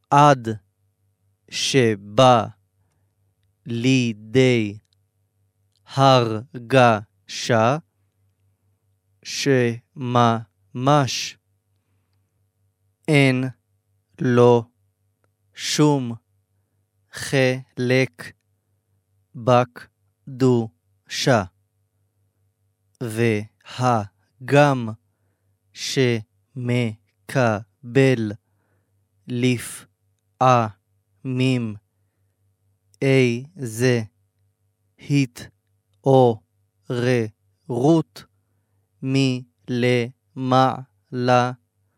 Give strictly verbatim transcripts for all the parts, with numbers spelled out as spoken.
עד שבא לידי הרגשה שממש אין לו שום חלק בקדושה, והגם שמקבל לפעמים איזה התעוררות מלמעלה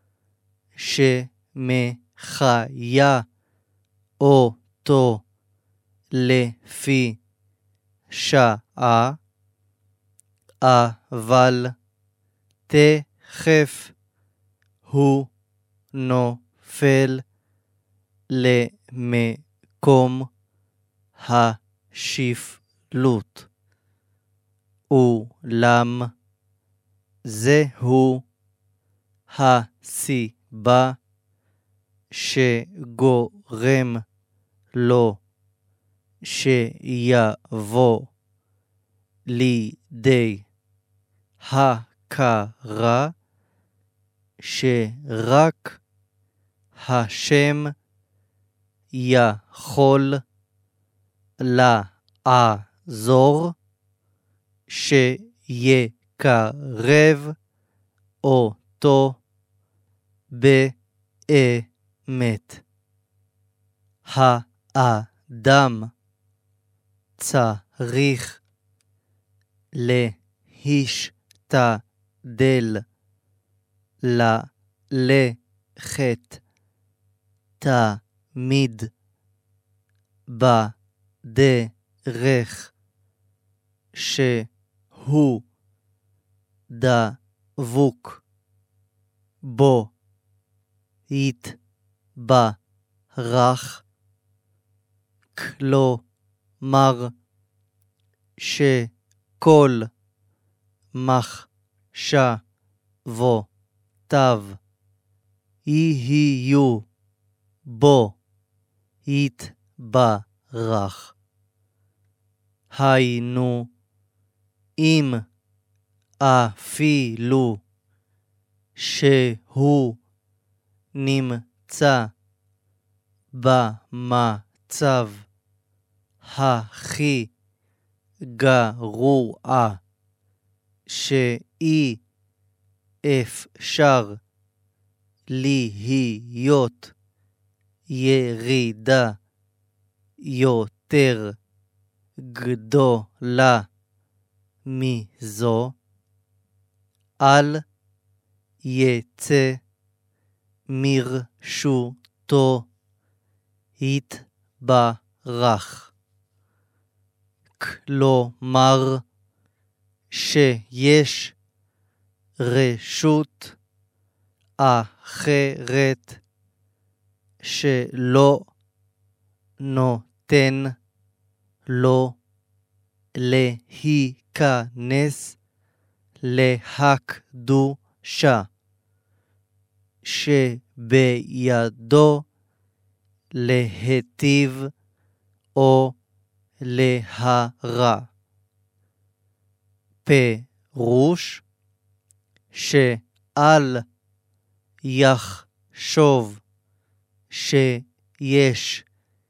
שמחיה אותו לפי שעה, אבל תכף הוא נופל למקום השפלות. אולם זהו הסיבה שגורם לו שיבוא לידי הכרה שרק השם יכול לעזור, שיקרב אותו באמת. האדם צריך להשתדל ללכת תמיד בדרך שהוא דבוק בו יתברך, כלומר שכל מחשבותיו יהיו בו יתברך. היינו, אם אפילו שהוא נמצא במצב הכי גרוע שאי אפשר להיות ירידה יותר גדולה מזו, אל יצא מרשותו יתברך. כלומר שיש רשות אחרת שלא נותן לו להיכנס להקדושה שבידו להיטיב או להרע. פירוש שאל יחשוב שיש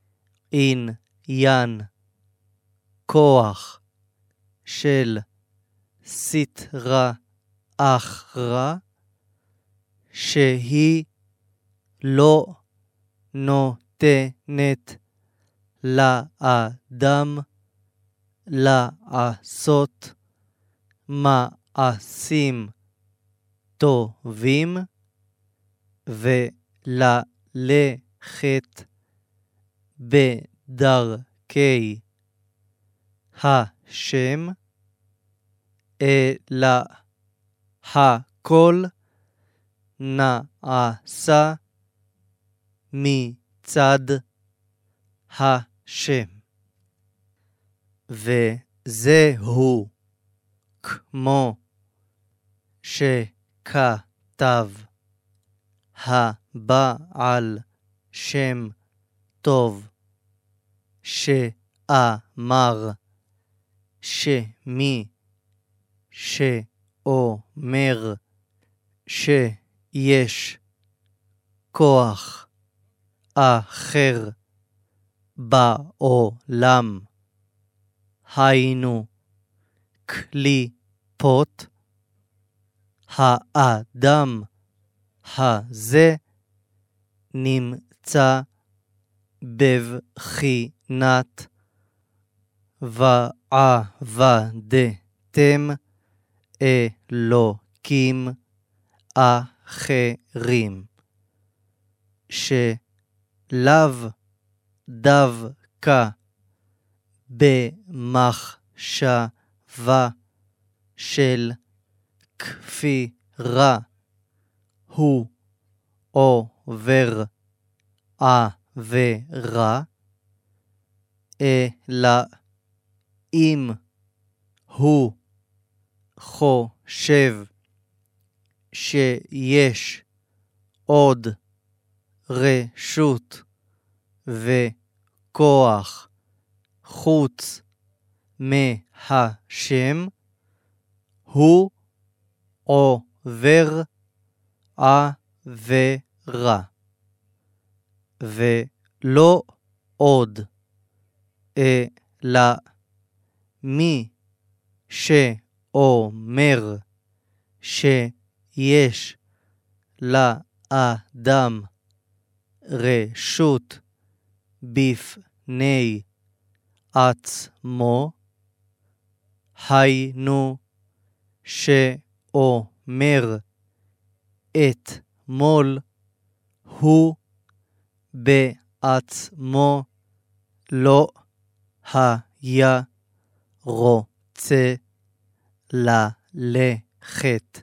עניין כוח של סתרא אחרא שהיא לא נותנת לאדם לעשות מעשים טובים וללכת בדרכי השם, אלא הכל נעשה מצד השם. וזהו כמו שכתב הבעל שם טוב, שאמר, שמי שאומר, שיש כוח אחר בעולם, היינו קליפות, האדם הזה נמצא בבחינת ועבדתם אלוקים אחרים, שלאו דווקא במחשבה של כפירה הוא עובר עבירה, אלא אם הוא חושב שיש עוד רשות וכוח חוץ מהשם, הוא עובר עבירה, ולא עוד, אלא מי שאומר שיש לאדם רשות בפני עצמו, היינו שאומר אתמול הוא בעצמו לא היה רוצה ללכת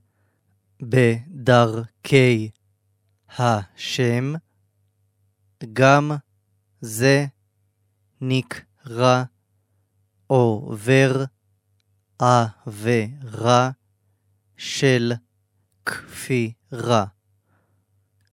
בדרכי השם, גם זה נקרא עובר עבירה של כפירה.